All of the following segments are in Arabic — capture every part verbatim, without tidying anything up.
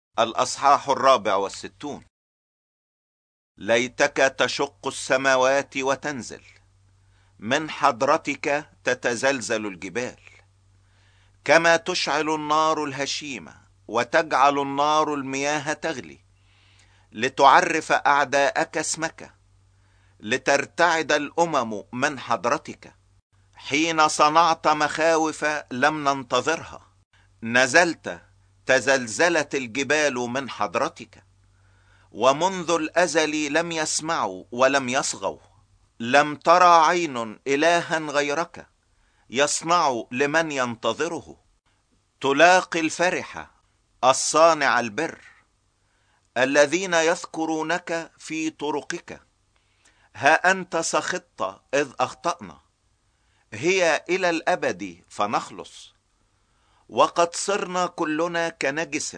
الأصحاح الرابع والستون. ليتك تشق السماوات وتنزل، من حضرتك تتزلزل الجبال. كما تشعل النار الهشيمة وتجعل النار المياه تغلي، لتعرف أعداءك اسمك، لترتعد الأمم من حضرتك. حين صنعت مخاوف لم ننتظرها، نزلت تزلزلت الجبال من حضرتك. ومنذ الأزل لم يسمعوا ولم يصغوا، لم ترى عين إلها غيرك يصنع لمن ينتظره. تلاقي الفرحة الصانع البر، الذين يذكرونك في طرقك. ها أنت سخطت إذ أخطأنا، هي إلى الأبد فنخلص. وقد صرنا كلنا كنجس،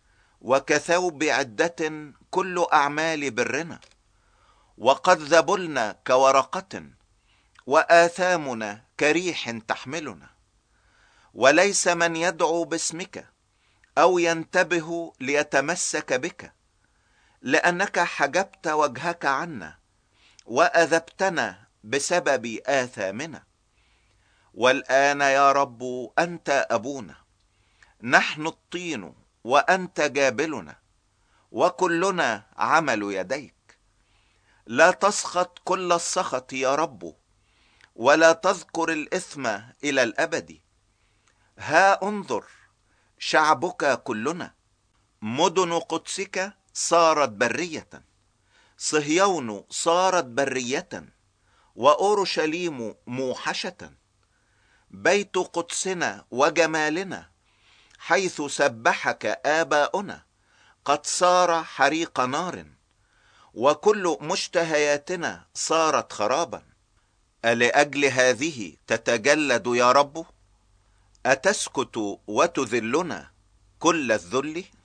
وكثوب عدة كل أعمال برنا. وقد ذبلنا كورقة، وآثامنا كريح تحملنا. وليس من يدعو باسمك أو ينتبه ليتمسك بك، لأنك حجبت وجهك عنا وأذبتنا بسبب آثامنا. والآن يا رب أنت أبونا، نحن الطين وأنت جابلنا، وكلنا عمل يديك. لا تسخط كل السخط يا رب، ولا تذكر الإثم إلى الأبد. ها انظر شعبك كلنا، مدن قدسك صارت برية. صهيون صارت برية، وأورشليم موحشة. بيت قدسنا وجمالنا، حيث سبحك آباؤنا، قد صار حريق نار، وكل مشتهياتنا صارت خرابا. ألأجل هذه تتجلد يا رب؟ أتسكت وتذلنا كل الذل؟